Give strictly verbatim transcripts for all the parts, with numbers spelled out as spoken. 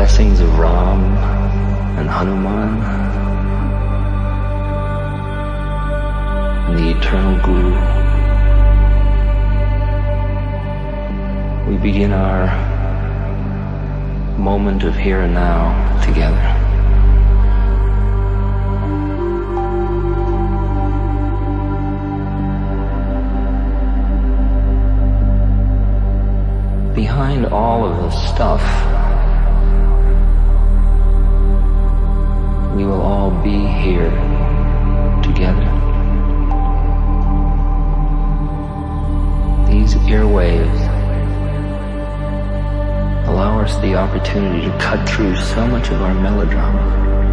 blessings of Ram and Hanuman and the eternal Guru, we begin our moment of here and now together. Behind all of the stuff, we will all be here together. These airwaves allow us the opportunity to cut through so much of our melodrama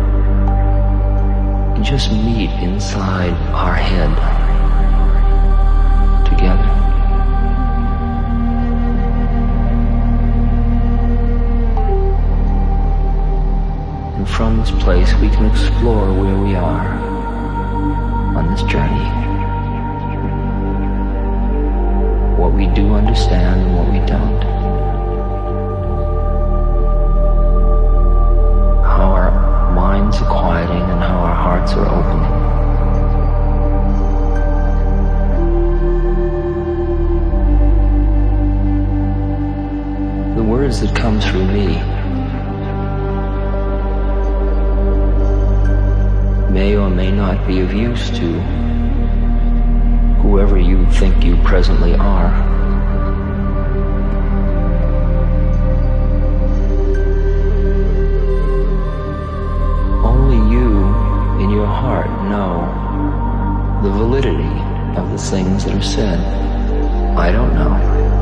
and just meet inside our head together. And from this place we can explore where we are on this journey. What we do understand and what we don't. How our minds are quieting and how our hearts are opening. The words that come through me may or may not be of use to whoever you think you presently are. Only you in your heart know the validity of the things that are said. I don't know.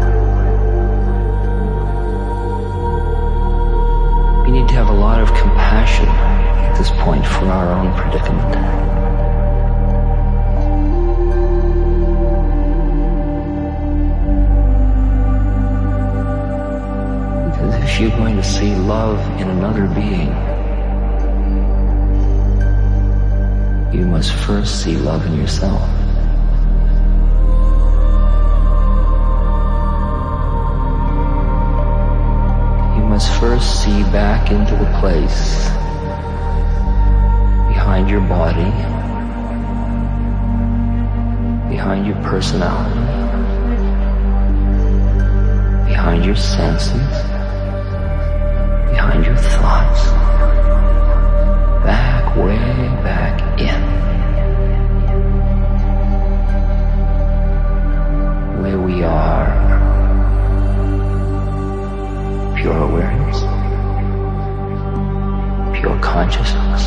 We need to have a lot of compassion at this point for our own predicament. Because if you're going to see love in another being, you must first see love in yourself. You must first see back into the place behind your body, behind your personality, behind your senses, behind your thoughts, back, way back in, where we are pure awareness, pure consciousness,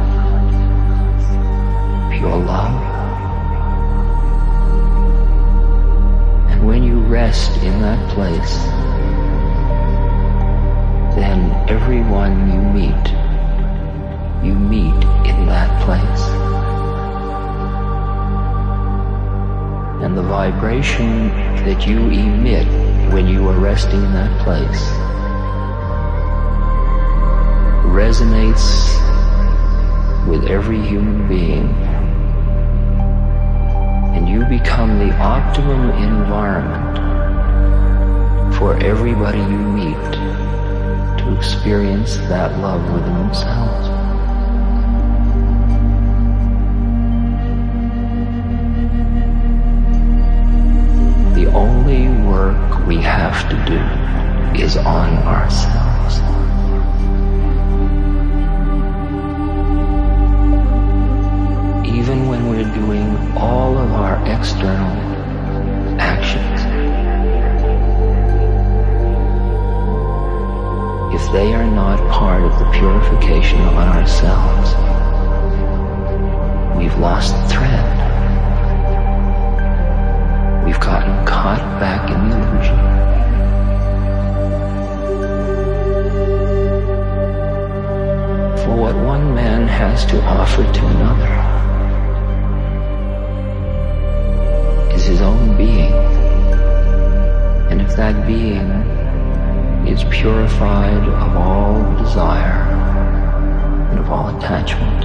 pure love. And when you rest in that place, then everyone you meet, you meet in that place. And the vibration that you emit when you are resting in that place resonates with every human being, and you become the optimum environment for everybody you meet to experience that love within themselves. The only work we have to do is on ourselves. Even when we're doing all of our external actions, if they are not part of the purification on ourselves, we've lost the thread. We've gotten caught back in the illusion. For what one man has to offer to another is his own being. And if that being is purified of all desire and of all attachment,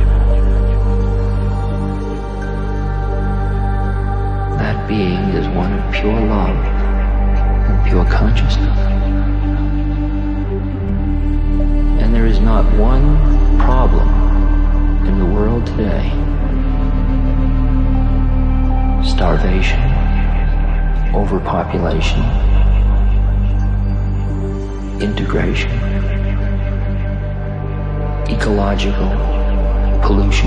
that being is one of pure love and pure consciousness. overpopulation, integration, ecological pollution.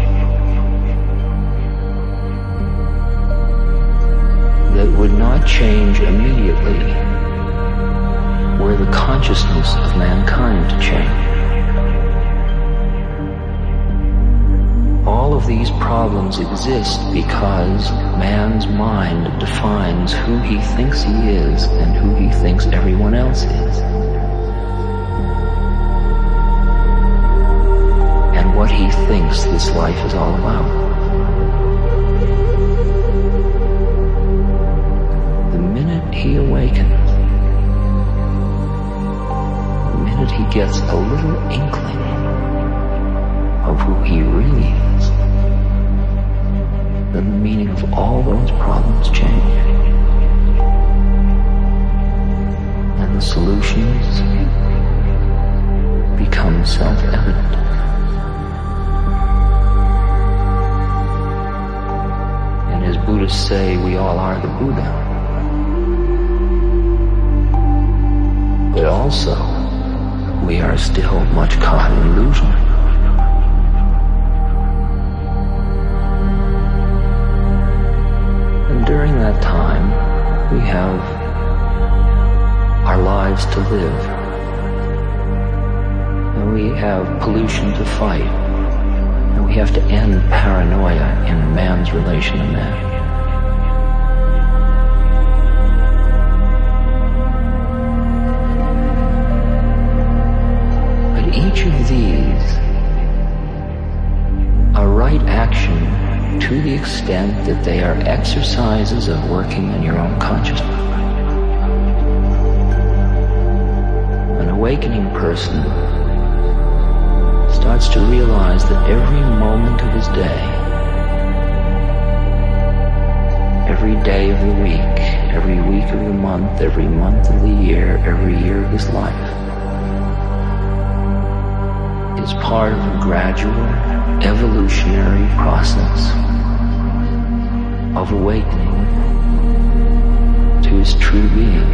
That would not change immediately were the consciousness of mankind to change. All of these problems exist because man's mind defines who he thinks he is and who he thinks everyone else is. And what he thinks this life is all about. The minute he awakens, the minute he gets a little inkling of who he really is, then the meaning of all those problems change. And the solutions become self-evident. And as Buddhists say, we all are the Buddha. But also, we are still much caught in illusion. During that time, we have our lives to live, and we have pollution to fight, and we have to end paranoia in man's relation to man. But each of these are right action to the extent that they are exercises of working on your own consciousness. An awakening person starts to realize that every moment of his day, every day of the week, every week of the month, every month of the year, every year of his life is part of a gradual evolutionary process of awakening to his true being,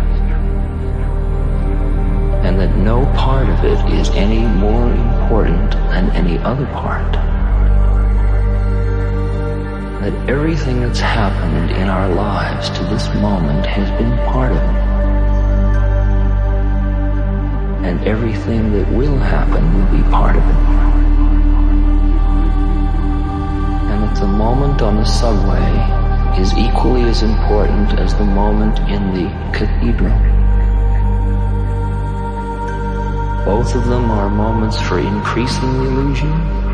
and that no part of it is any more important than any other part. That everything that's happened in our lives to this moment has been part of it. And everything that will happen will be part of it. The moment on the subway is equally as important as the moment in the cathedral. Both of them are moments for increasing the illusion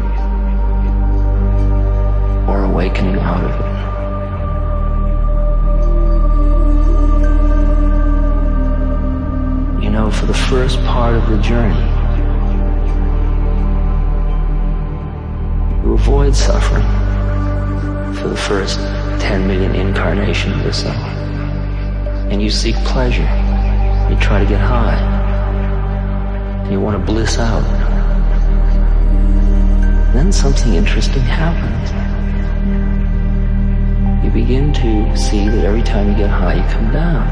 or awakening out of it. You know, for the first part of the journey, you avoid suffering. For the first ten million incarnations or so. And you seek pleasure. You try to get high. And you want to bliss out. Then something interesting happens. You begin to see that every time you get high, you come down.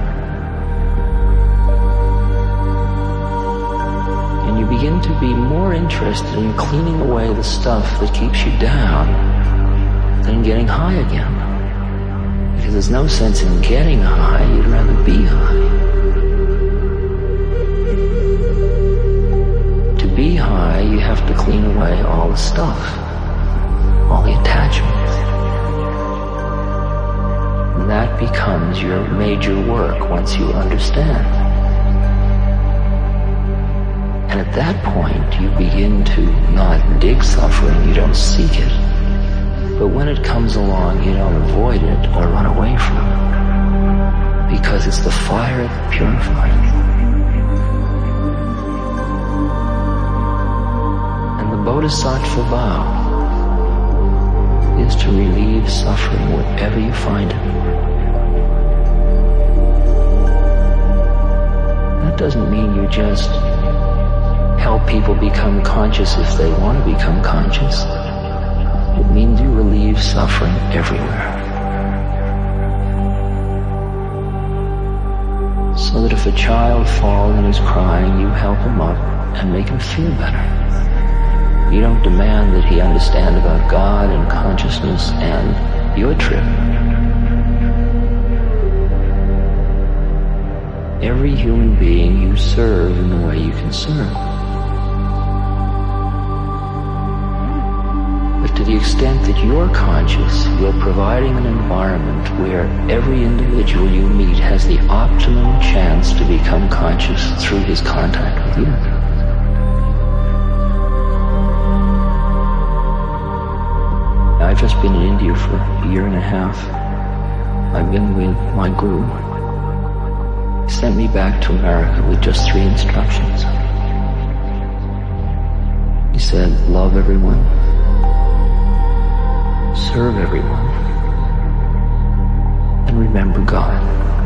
And you begin to be more interested in cleaning away the stuff that keeps you down than getting high again. Because there's no sense in getting high, you'd rather be high. To be high, you have to clean away all the stuff, all the attachments. And that becomes your major work once you understand. And at that point, you begin to not dig suffering, you don't seek it. But when it comes along, you don't avoid it or run away from it. Because it's the fire that purifies. And the Bodhisattva vow is to relieve suffering wherever you find it. That doesn't mean you just help people become conscious if they want to become conscious. It means you relieve suffering everywhere. so that if a child falls and is crying, you help him up and make him feel better. You don't demand that he understand about God and consciousness and your trip. Every human being you serve in the way you can serve. But to the extent that you're conscious, you're providing an environment where every individual you meet has the optimum chance to become conscious through his contact with you. I've just been in India for a year and a half. I've been with my guru. He sent me back to America with just three instructions. He said, love everyone, serve everyone, and remember God.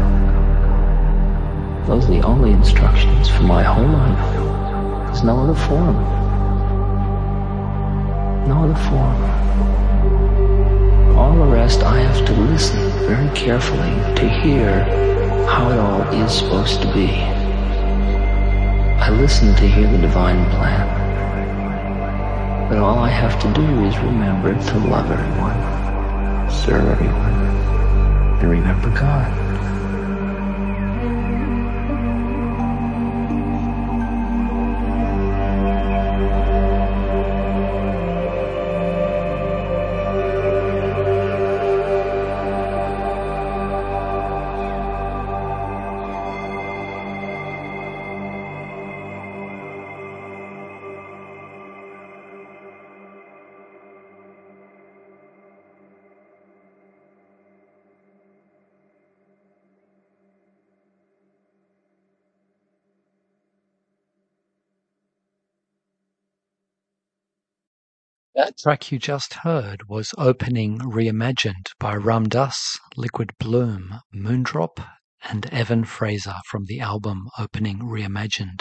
Those are the only instructions for my whole life. There's no other form. No other form. All the rest I have to listen very carefully to hear how it all is supposed to be. I listen to hear the divine plan. But all I have to do is remember to love everyone, serve everyone, and remember God. That track you just heard was Opening Reimagined by Ram Dass, Liquid Bloom, Moondrop, and Evan Fraser from the album Opening Reimagined.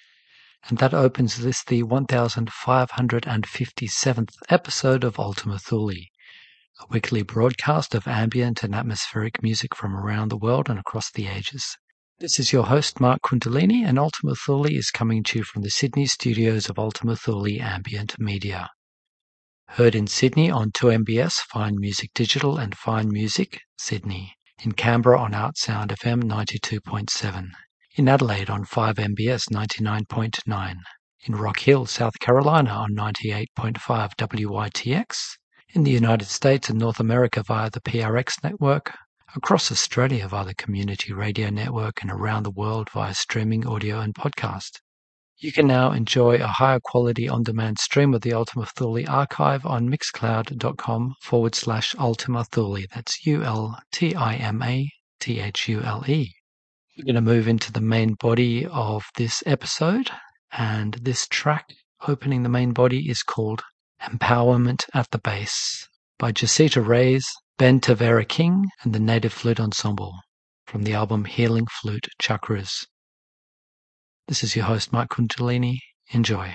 And that opens this, the one thousand five hundred fifty-seventh episode of Ultima Thule, a weekly broadcast of ambient and atmospheric music from around the world and across the ages. This is your host, Mark Kundalini, and Ultima Thule is coming to you from the Sydney studios of Ultima Thule Ambient Media. Heard in Sydney on two M B S, Fine Music Digital and Fine Music, Sydney. In Canberra on Outsound F M ninety-two point seven. In Adelaide on five M B S ninety-nine point nine. In Rock Hill, South Carolina on ninety-eight point five W Y T X. In the United States and North America via the P R X network. Across Australia via the Community Radio Network and around the world via streaming audio and podcast. You can now enjoy a higher quality on-demand stream of the Ultima Thule archive on mixcloud.com forward slash Ultima Thule. That's U L T I M A T H U L E. We're going to move into the main body of this episode, and this track opening the main body is called Empowerment at the Base by Jacinta Reyes, Ben Tavera King, and the Native Flute Ensemble from the album Healing Flute Chakras. This is your host, Mark Kundalini. Enjoy.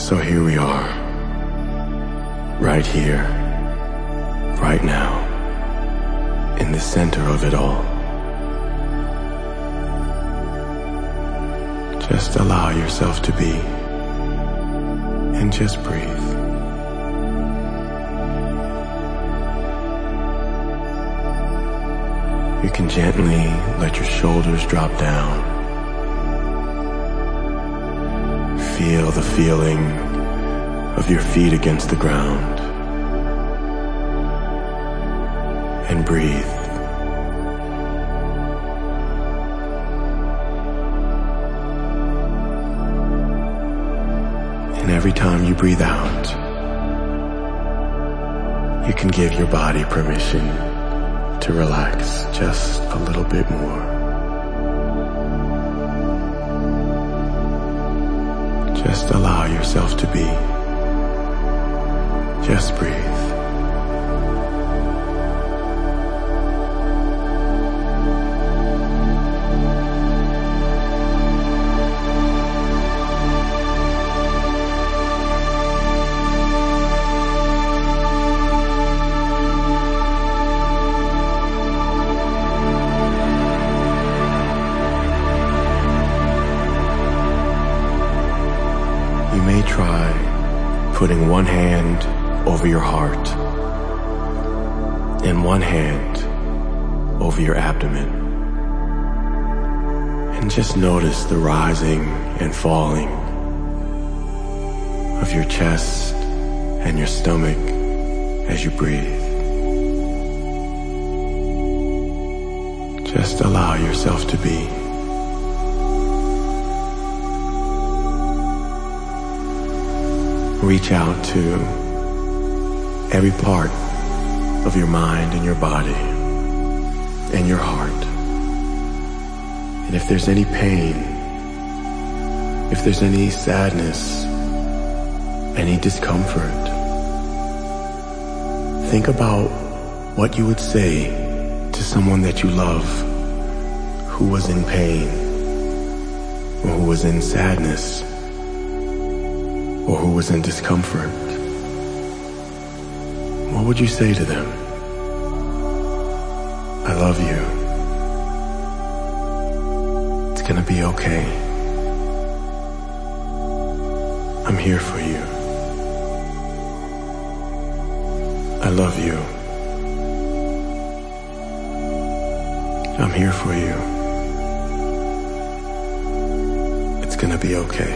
So here we are, right here, right now, in the center of it all. Just allow yourself to be, and just breathe. You can gently let your shoulders drop down. Feel the feeling of your feet against the ground. And breathe. And every time you breathe out, you can give your body permission to relax just a little bit more. Just allow yourself to be. Just breathe. You may try putting one hand over your heart and one hand over your abdomen, and just notice the rising and falling of your chest and your stomach as you breathe. Just allow yourself to be. Reach out to every part of your mind and your body and your heart. And if there's any pain, if there's any sadness, any discomfort, think about what you would say to someone that you love who was in pain or who was in sadness or who was in discomfort. What would you say to them? I love you. It's gonna be okay. I'm here for you. I love you. I'm here for you. It's gonna be okay.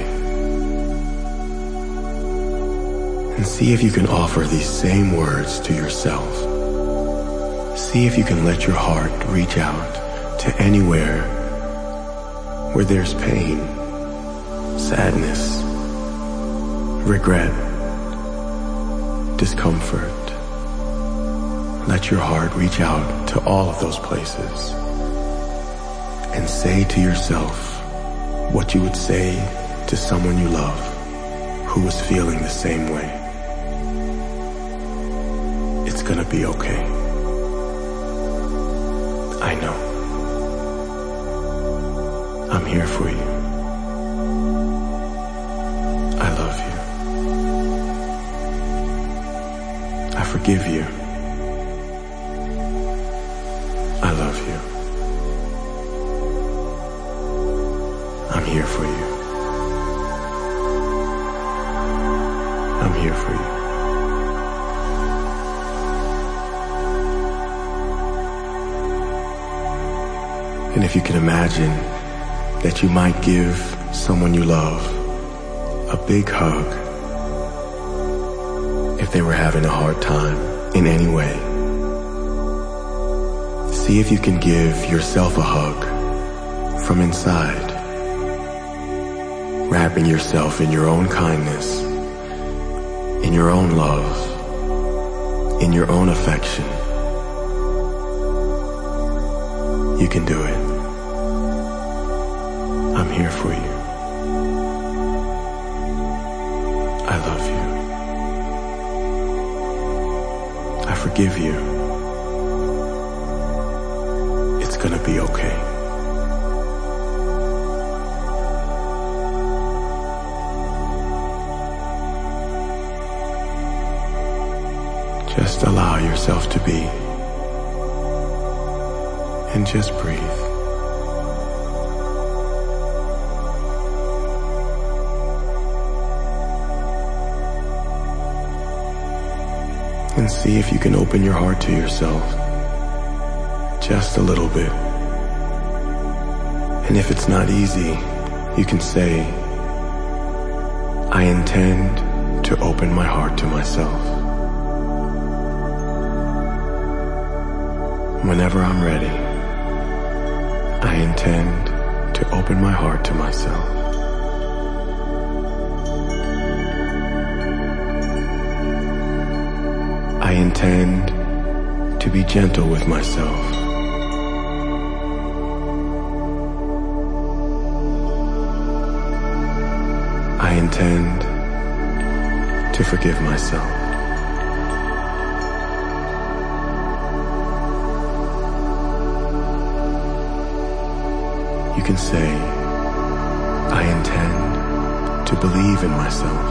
And see if you can offer these same words to yourself. See if you can let your heart reach out to anywhere where there's pain, sadness, regret, discomfort. Let your heart reach out to all of those places and say to yourself what you would say to someone you love who was feeling the same way. It's gonna be okay. I know. I'm here for you. I love you. I forgive you. I love you. I'm here for you. I'm here for you. And if you can imagine that you might give someone you love a big hug if they were having a hard time in any way. See if you can give yourself a hug from inside, wrapping yourself in your own kindness, in your own love, in your own affection. You can do it. I'm here for you. I love you. I forgive you. It's gonna be okay. Just allow yourself to be, and just breathe. And see if you can open your heart to yourself, just a little bit. And if it's not easy, you can say, I intend to open my heart to myself. Whenever I'm ready, I intend to open my heart to myself. I intend to be gentle with myself. I intend to forgive myself. You can say, I intend to believe in myself.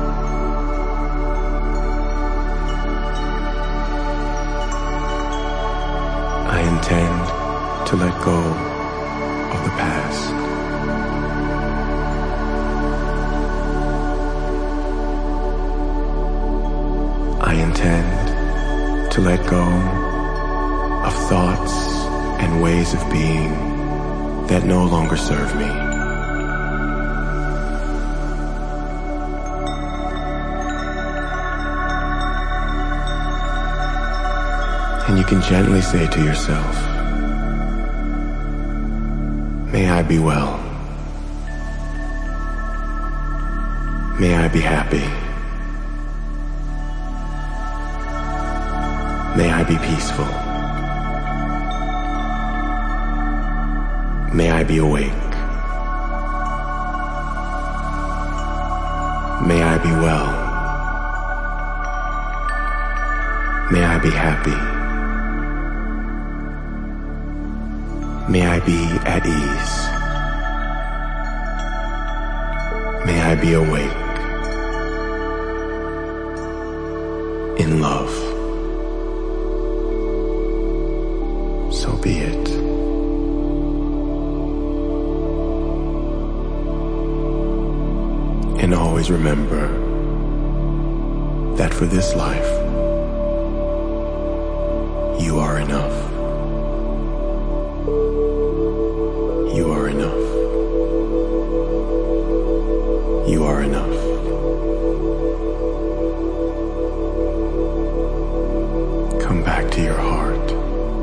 I intend to let go of the past. I intend to let go of thoughts and ways of being that no longer serve me. And you can gently say to yourself, may I be well. May I be happy. May I be peaceful. May I be awake. May I be well. May I be happy. May I be at ease. May I be awake. In love. So be it. And always remember that for this life, you are enough. You are enough. You are enough. Come back to your heart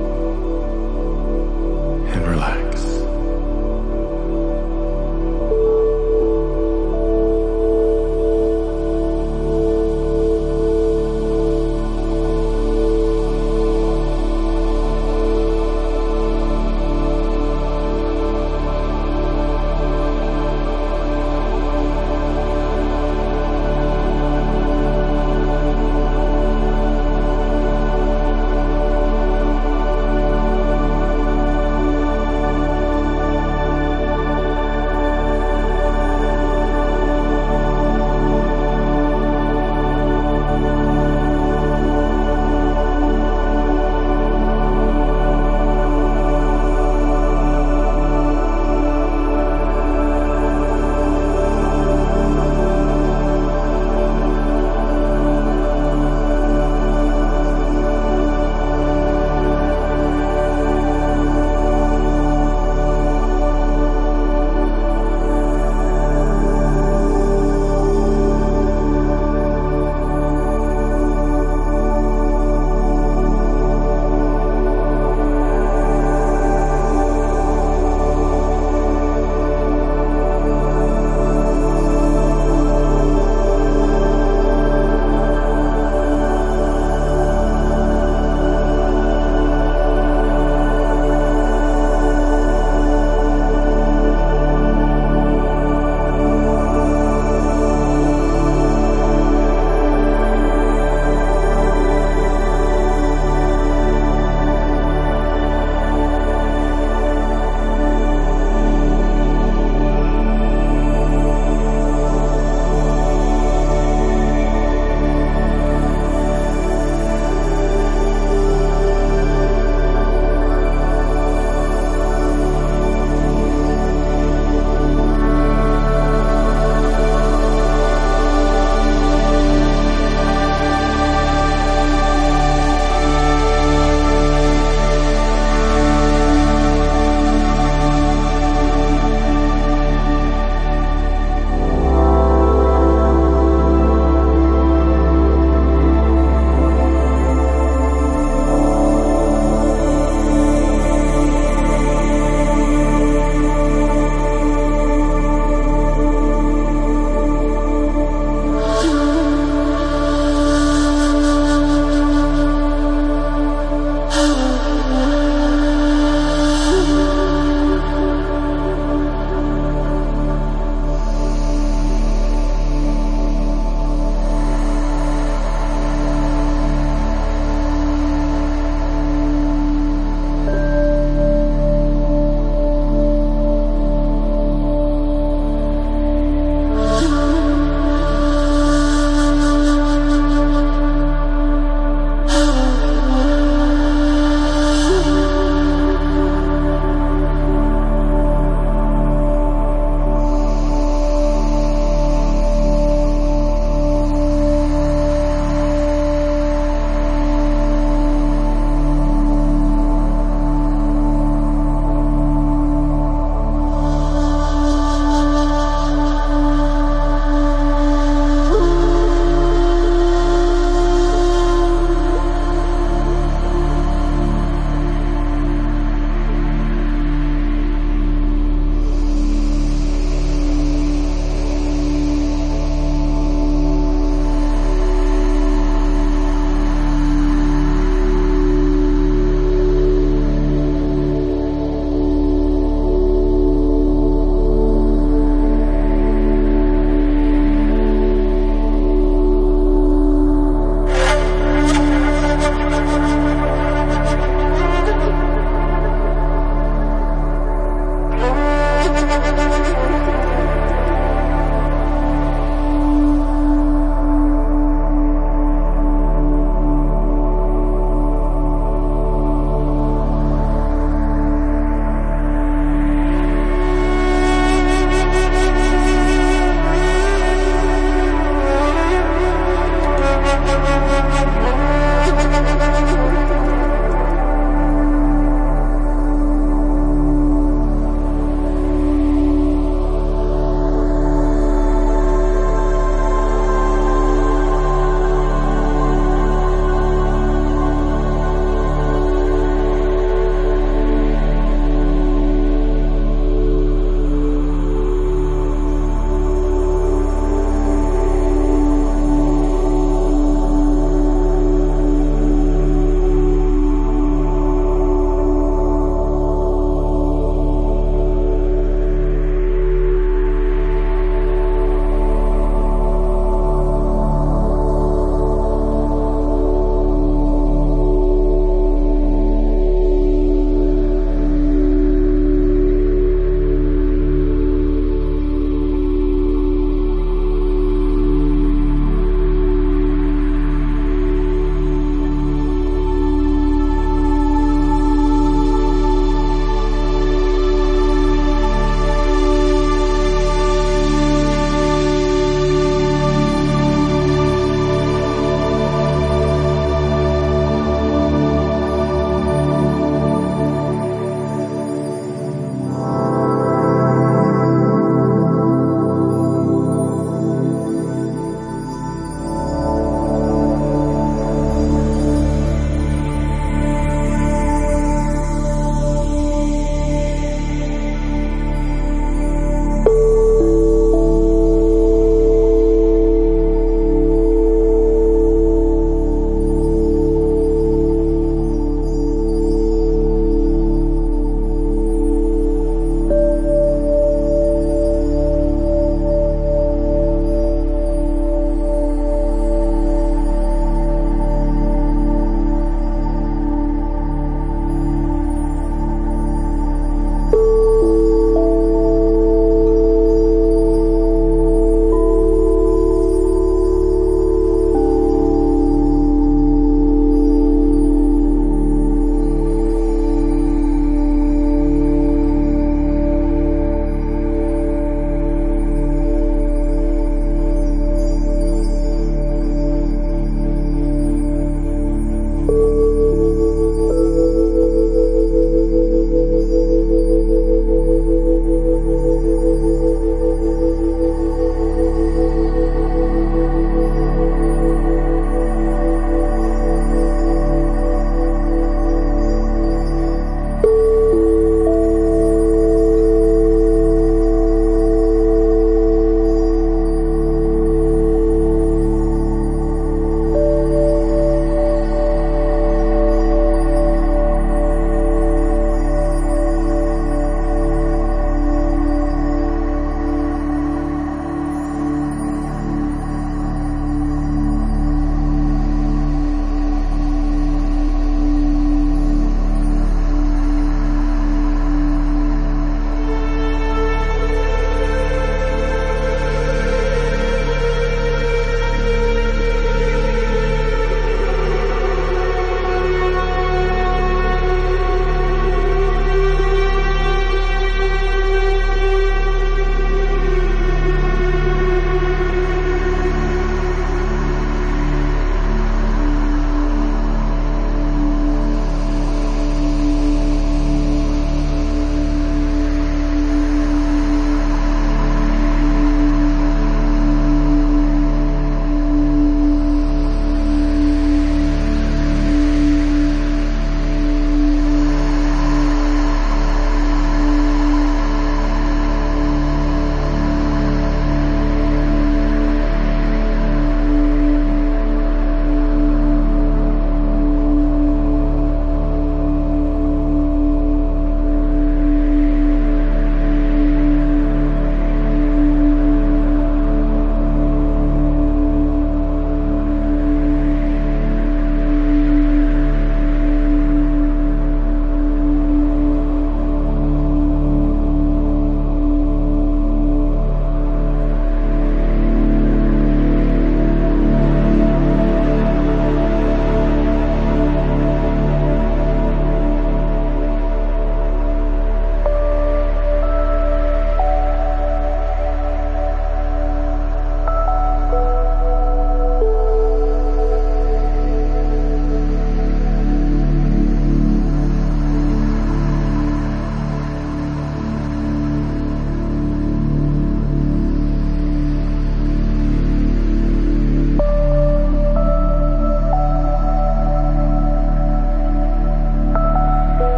and relax.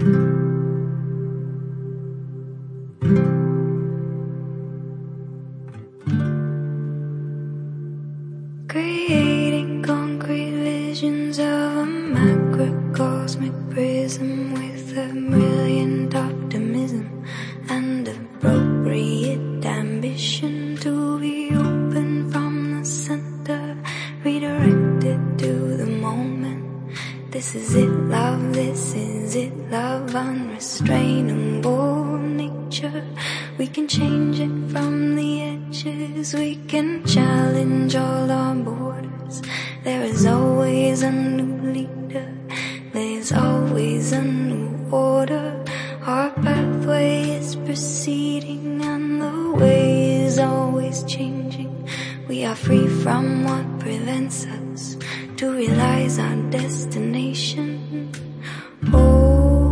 Creating concrete visions of a macrocosmic prism with a brilliant optimism and appropriate ambition to be open from the center, redirected to the moment. This is it, love, this is it, love, unrestrainable nature. We can change it from the edges, we can challenge all our borders. There is always a new leader, there's always a new order. Our pathway is proceeding and the way is always changing. We are free from what prevents us to realize our destination. Oh,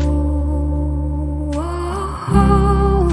oh, oh.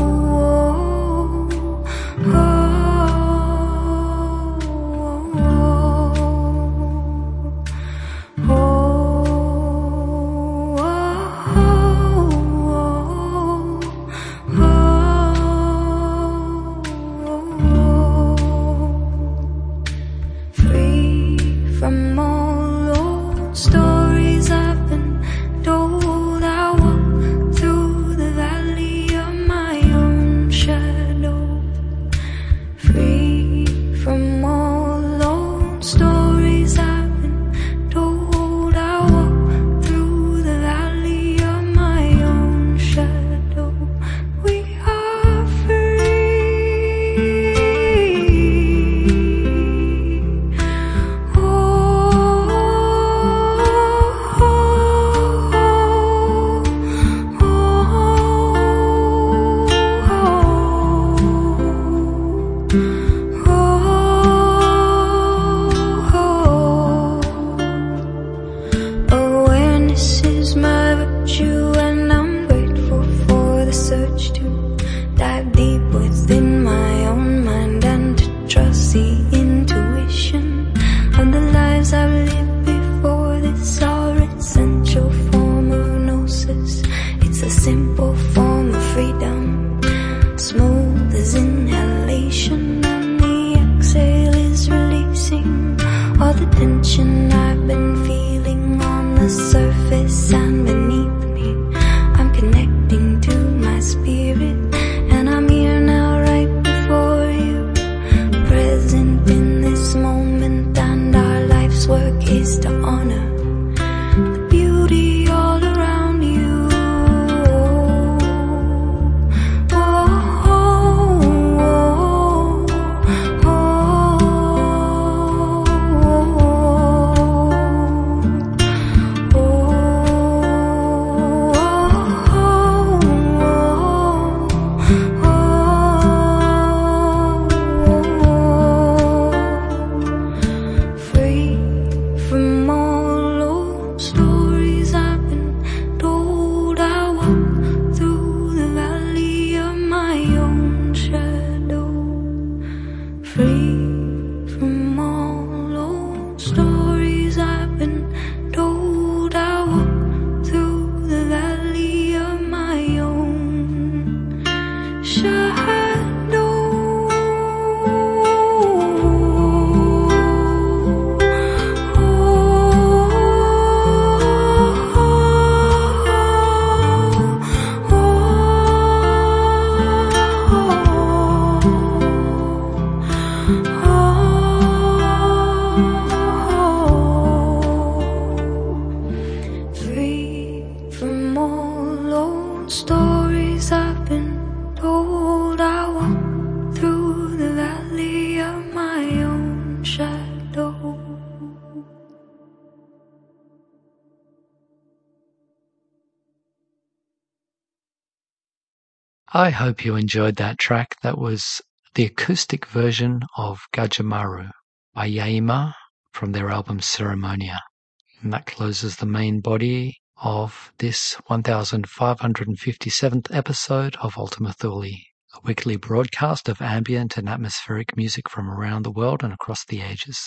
I hope you enjoyed that track. That was the acoustic version of Gajamaru by Yaima from their album Ceremonia. And that closes the main body of this one thousand five hundred fifty-seventh episode of Ultima Thule, a weekly broadcast of ambient and atmospheric music from around the world and across the ages.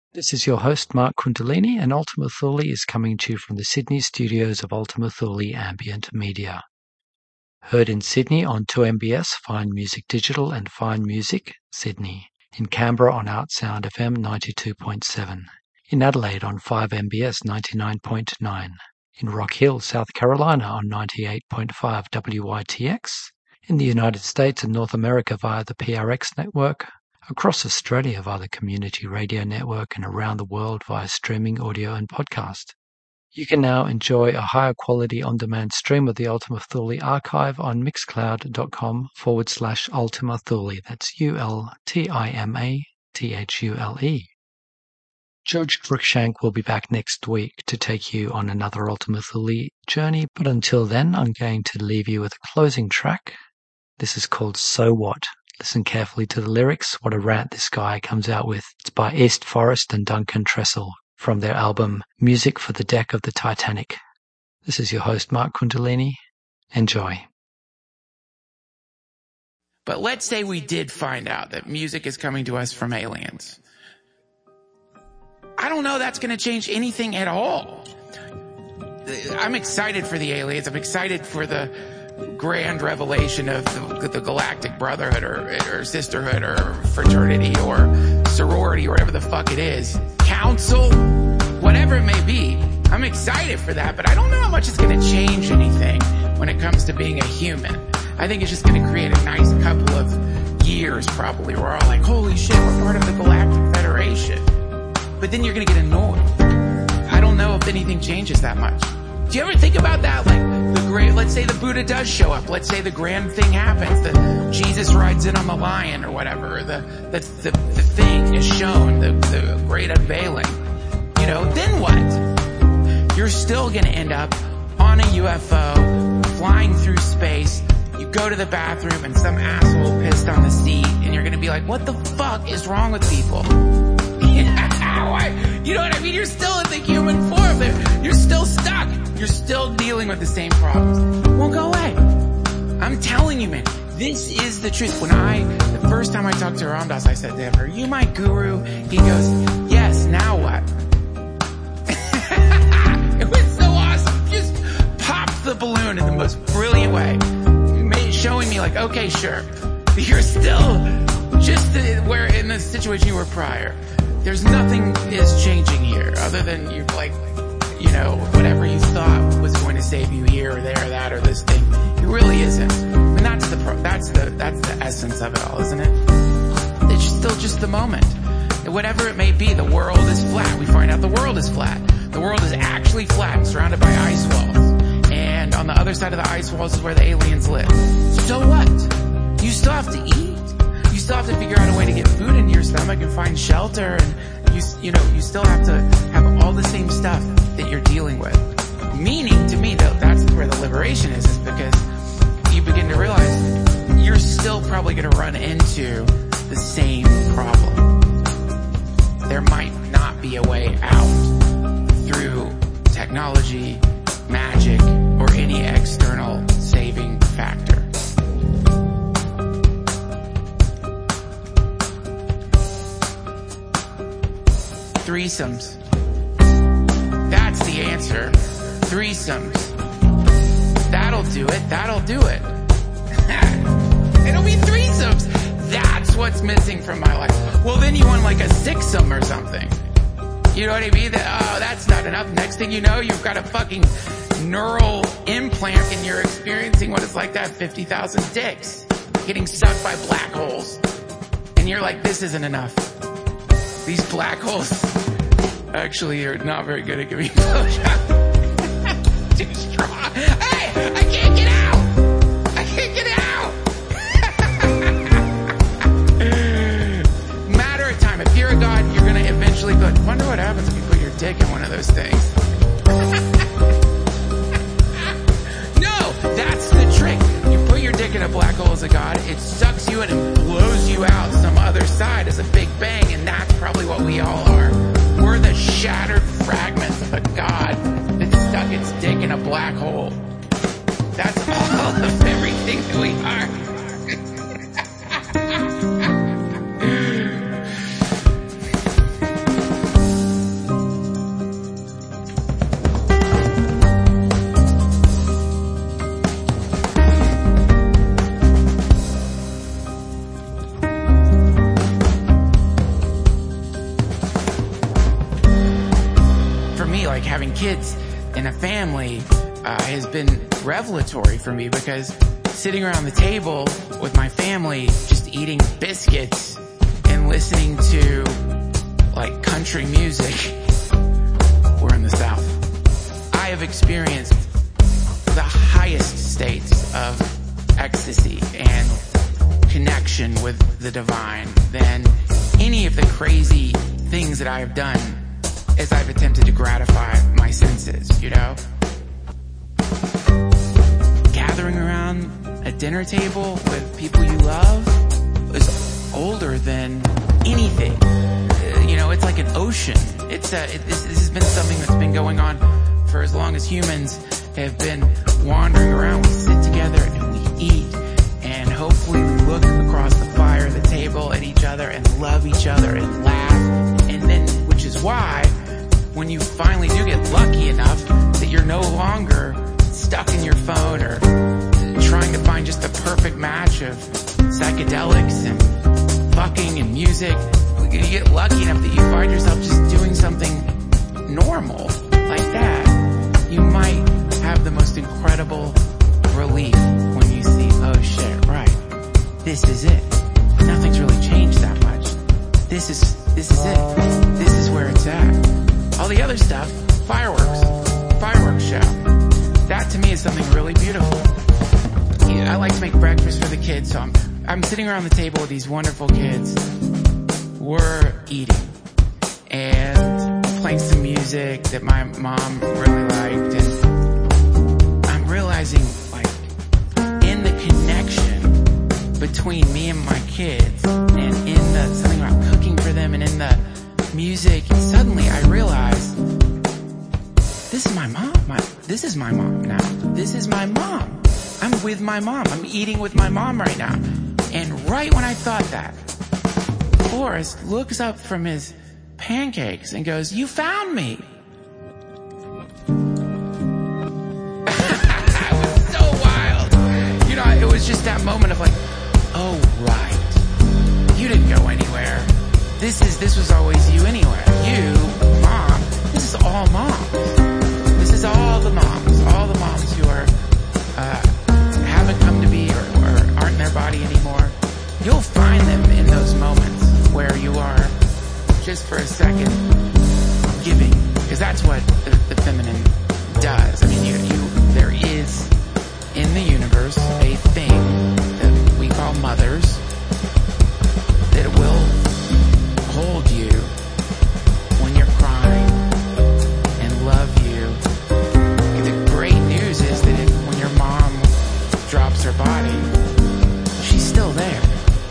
This is your host, Mark Kundalini, and Ultima Thule is coming to you from the Sydney studios of Ultima Thule Ambient Media. Heard in Sydney on two M B S, Fine Music Digital and Fine Music, Sydney. In Canberra on Outsound F M ninety-two point seven. In Adelaide on five M B S ninety-nine point nine. In Rock Hill, South Carolina on ninety-eight point five W Y T X. In the United States and North America via the P R X network. Across Australia via the Community Radio Network, and around the world via streaming audio and podcast. You can now enjoy a higher quality on-demand stream of the Ultima Thule archive on mixcloud.com forward slash Ultima Thule. That's U L T I M A T H U L E. George Cruikshank will be back next week to take you on another Ultima Thule journey, but until then, I'm going to leave you with a closing track. This is called So What? Listen carefully to the lyrics. What a rant this guy comes out with. It's by East Forest and Duncan Trussell from their album Music for the Deck of the Titanic. This is your host, Mark Kundalini. Enjoy. But let's say we did find out that music is coming to us from aliens. I don't know that's going to change anything at all. I'm excited for the aliens. I'm excited for the grand revelation of the, the galactic brotherhood or, or sisterhood or fraternity or sorority or whatever the fuck it is. Council, whatever it may be. I'm excited for that, but I don't know how much it's going to change anything when it comes to being a human. I think it's just going to create a nice couple of years probably where we're all like, holy shit, we're part of the Galactic Federation. But then you're going to get annoyed. I don't know if anything changes that much. Do you ever think about that? Like, the great, let's say the Buddha does show up. Let's say the grand thing happens. The Jesus rides in on the lion or whatever. Or the, the, the, the thing is shown, the, the great unveiling. You know, then what? You're still going to end up on a U F O, flying through space. You go to the bathroom and some asshole pissed on the seat. And you're going to be like, what the fuck is wrong with people? You know what I mean? You're still in the human form. You're still stuck. You're still dealing with the same problems. It won't go away. I'm telling you, man, this is the truth. When I, the first time I talked to Ram Dass, I said to him, are you my guru? He goes, yes, now what? It was so awesome. Just popped the balloon in the most brilliant way. Made, showing me like, okay, sure. You're still just the, where in the situation you were prior. There's nothing is changing here other than you like, you know, whatever you thought was going to save you here or there or that or this thing. It really isn't. And that's the pro- that's the that's the essence of it all, isn't it? It's still just the moment. Whatever it may be, the world is flat. We find out the world is flat. The world is actually flat, surrounded by ice walls. And on the other side of the ice walls is where the aliens live. So what? You still have to eat. You still have to figure out a way to get food into your stomach and find shelter, and you you know you still have to have all the same stuff that you're dealing with. Meaning, to me, though, that's where the liberation is, is because you begin to realize you're still probably going to run into the same problem. There might not be a way out through technology, magic, or any external saving factor. Threesomes. That's the answer. Threesomes. That'll do it. That'll do it. It'll be threesomes. That's what's missing from my life. Well, then you want like a sixsome or something. You know what I mean? That, oh, that's not enough. Next thing you know, you've got a fucking neural implant and you're experiencing what it's like to have fifty thousand dicks getting sucked by black holes. And you're like, this isn't enough. These black holes actually are not very good at giving blowjobs. Too strong. Hey, I can't get out. I can't get out. Matter of time. If you're a god, you're going to eventually go, wonder what happens if you put your dick in one of those things. No, that's the trick. You put your dick in a black hole as a god, it sucks you in and blows you out some other side as a big bang, and that's probably what we all are. We're the shattered fragments of a god that stuck its dick in a black hole. kids and a family uh, has been revelatory for me, because sitting around the table with my family, just eating biscuits and listening to like country music. We're in the South. I have experienced the highest states of ecstasy and connection with the divine than any of the crazy things that I have done as I've attempted to gratify my senses, you know? Gathering around a dinner table with people you love is older than anything. Uh, you know, it's like an ocean. It's a, it, this, this has been something that's been going on for as long as humans have been wandering around. We sit together and we eat, and hopefully we look across the fire of the table at each other and love each other and laugh. And then, which is why when you finally do get lucky enough that you're no longer stuck in your phone or trying to find just the perfect match of psychedelics and fucking and music, you get lucky enough that you find yourself just doing something normal like that, you might have the most incredible relief when you see, oh shit, right, this is it. Nothing's really changed that much. This is, this is it. This is where it's at. All the other stuff, fireworks, fireworks show. That to me is something really beautiful. I like to make breakfast for the kids, so I'm, I'm sitting around the table with these wonderful kids. We're eating and playing some music that my mom really liked, and I'm realizing, like, in the connection between me and my kids, and in the something about cooking for them, and in the music, suddenly I realized this is my mom. My, this is my mom now. This is my mom. I'm with my mom. I'm eating with my mom right now. And right when I thought that, Forrest looks up from his pancakes and goes, "You found me." It was so wild. You know, it was just that moment of like, oh, right. You didn't go anywhere. This is, this was always you anyway. You, mom, this is all moms. This is all the moms, all the moms who are, uh, haven't come to be or, or aren't in their body anymore. You'll find them in those moments where you are just for a second giving, because that's what the, the feminine does. I mean, you, you, there is in the universe a thing that we call mothers that will hold you when you're crying and love you. The great news is that if, when your mom drops her body, she's still there.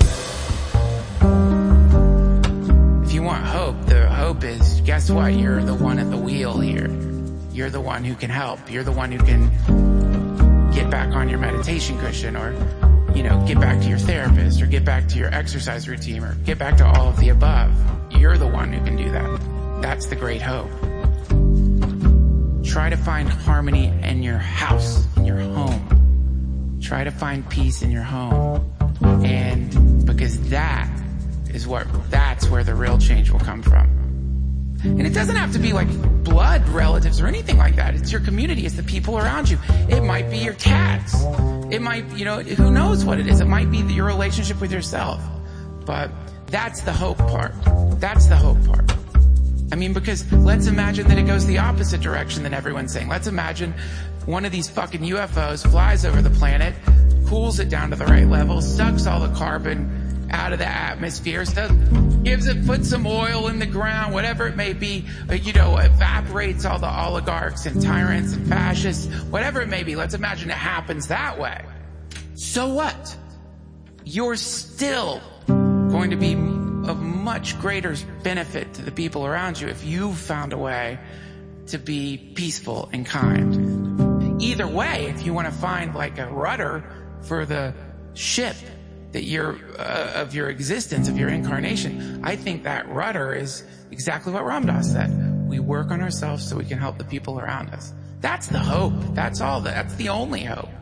If you want hope, the hope is, guess what? You're the one at the wheel here. You're the one who can help. You're the one who can get back on your meditation cushion, or, you know, get back to your therapist, or get back to your exercise routine, or get back to all of the above. You're the one who can do that. That's the great hope. Try to find harmony in your house, in your home. Try to find peace in your home. And because that is what, that's where the real change will come from. And it doesn't have to be like blood relatives or anything like that. It's your community. It's the people around you. It might be your cats. It might, you know, who knows what it is. It might be your relationship with yourself. But that's the hope part. That's the hope part. I mean, because let's imagine that it goes the opposite direction than everyone's saying. Let's imagine one of these fucking U F Os flies over the planet, cools it down to the right level, sucks all the carbon out of the atmosphere, stuff, gives it, puts some oil in the ground, whatever it may be, you know, evaporates all the oligarchs and tyrants and fascists, whatever it may be. Let's imagine it happens that way. So what? You're still going to be of much greater benefit to the people around you if you've found a way to be peaceful and kind. Either way, if you want to find like a rudder for the ship that you're, uh, of your existence, of your incarnation, I think that rudder is exactly what Ram Dass said. We work on ourselves so we can help the people around us. That's the hope. That's all. The, that's the only hope.